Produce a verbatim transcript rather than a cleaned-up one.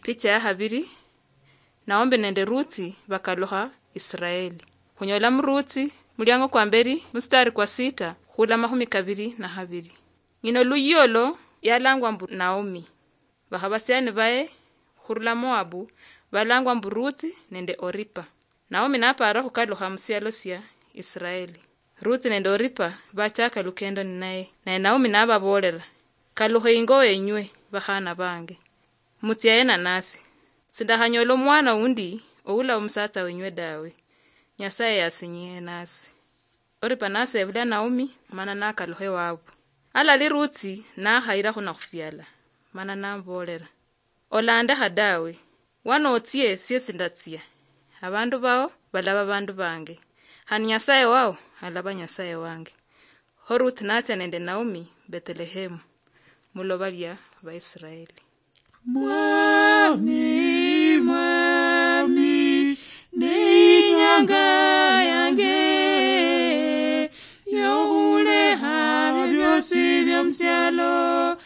Picha ya habiri, Naomi nende Ruthi bakaloha Israeli. Hunyola mruthi, mulyango kwa mberi, mstari kwa sita, hula mahumi kabiri na habiri. Ngino luyolo, yalangwa mbu Naomi. Bahabasiani bae, hurula Moabu, balangwa mbu Ruthi nende Oripa. Naomi napara hukaloha musialo siya Israeli. Ruthi nende Oripa, bachaka lukendo ninae, na Naomi nababolera. Kaluha ingo enywe, bahana bange. Mutiaye na nasi. Sindahanyolo mwana undi, oula umsata wenywe dawe. Nyasaye yasinyiye nasi. Oripa nasi evila Naomi, mana nakaluhe wabu. Ala li Ruthi na haira huna kufiala. Mana nambolera. Olanda hadawe. Wano otie siye sindatia. Abandu bao, balaba bandu bange. Hani nyasaye wao, alaba nyasaye wange. Ho Ruthi natia nende Naomi, Bethlehemu. Mulobalia wa Israeli. Mwami, mwami, ni nyanga yange, yohule habyosi bya msialo,